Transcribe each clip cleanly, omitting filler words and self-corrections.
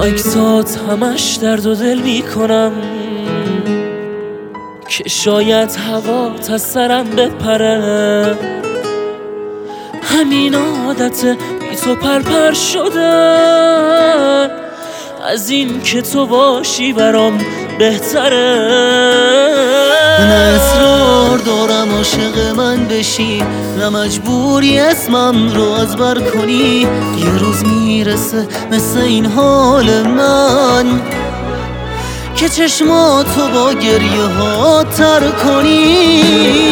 با اکسات همش درد و دل میکنم که شاید هوات از سرم بپره. همین عادت بی تو پرپر شدن از این که تو باشی برام بهتره. نه اصرار دارم عاشق من بشی، نه مجبوری اسمم رو از بر کنی. یه روز میرسه مثل این حال من که چشماتو با گریه ها تر کنی.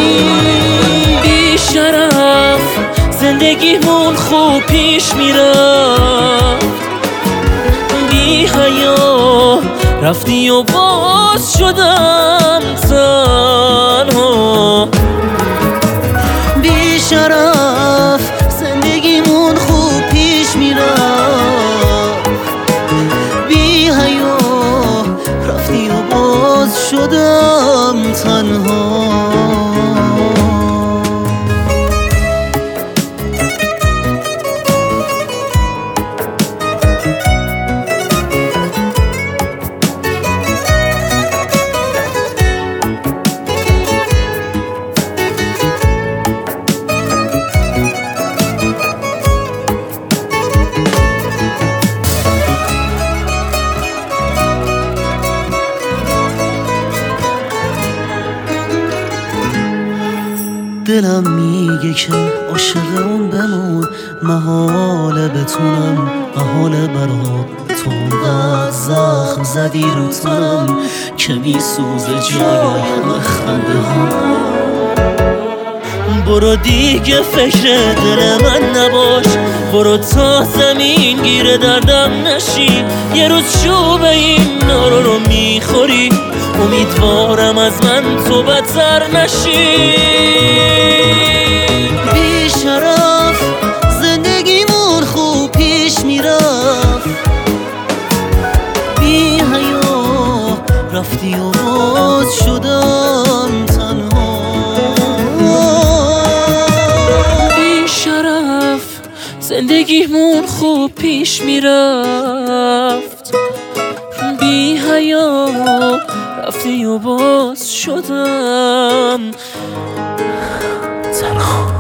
بی شرف زندگیمون خوب پیش میرفت، بی حیا رفتی و باز شدم تنها. بی شرف زندگیمون خوب پیش میرفت، بی حیا رفتی و باز شدم تنها. دلم میگه که عاشق اون بمون، محاله بتونم محاله برات. تو اونقدر زخم زدی رو تنم که میسوزه جای همه خنده ها. برو دیگه فکر دل من نباش، برو تا زمین گیر دردم نشی. یه روز چوب این نارو رو میخوری، امیدوارم از من تو بدتر نشی. بی شرف زندگیمون خوب پیش میرفت، بی حیا رفتی و باز شدم تنها. بی شرف زندگیمون خوب پیش میرفت، بی حیا رفتی و باز شدم تنها.